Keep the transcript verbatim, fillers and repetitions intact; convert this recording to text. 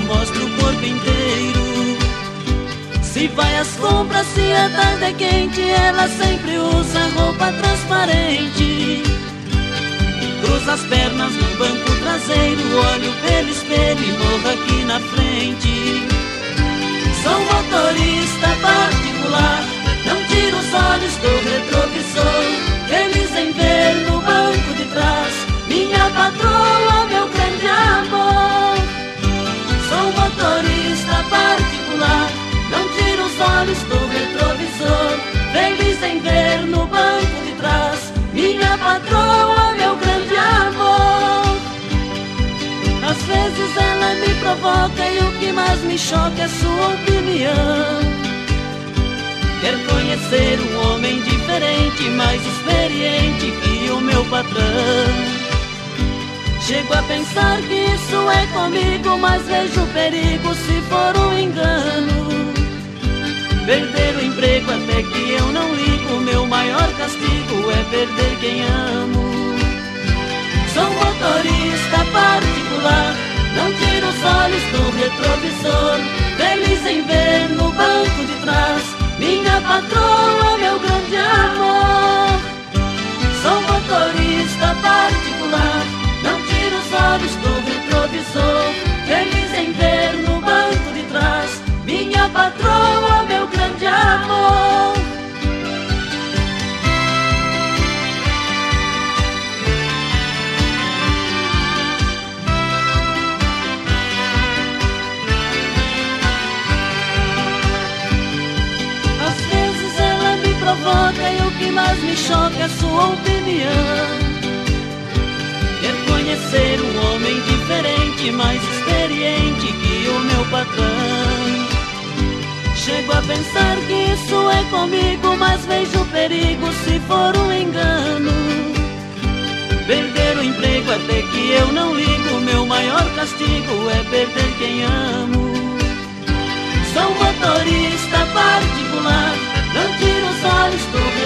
mostra o corpo inteiro. Se vai às compras, se a tarde é quente, ela sempre usa roupa transparente. Cruza as pernas no banco traseiro, olho pelo espelho e morro aqui na frente. Sou motorista particular, não tiro os olhos do retrovisor. Feliz em ver no banco de trás minha patroa, meu grande amor. Sou motorista particular, não tiro os olhos do retrovisor. Feliz em ver no banco de trás minha patroa, meu grande amor. Às vezes ela me provoca e o que mais me choca é sua opinião. Quer conhecer um homem diferente, mais experiente que o meu patrão. Chego a pensar que isso é comigo, mas vejo perigo se for um engano. Perder o emprego até que eu não ligo, meu maior castigo é perder quem amo. Sou motorista particular, não tiro os olhos do retrovisor. Feliz em ver no banco de trás minha patroa, meu grande amor. Sou motorista particular, não tiro os olhos do retrovisor. Feliz em ver no banco de trás minha patroa, meu grande amor. Às vezes ela me provoca e o que mais me choca é sua opinião. Quer conhecer um homem diferente, mais experiente que o meu patrão. Chego a pensar que isso é comigo, mas vejo perigo se for um engano. Perder o emprego até que eu não ligo, meu maior castigo é perder quem amo. Sou motorista particular, não tiro os olhos do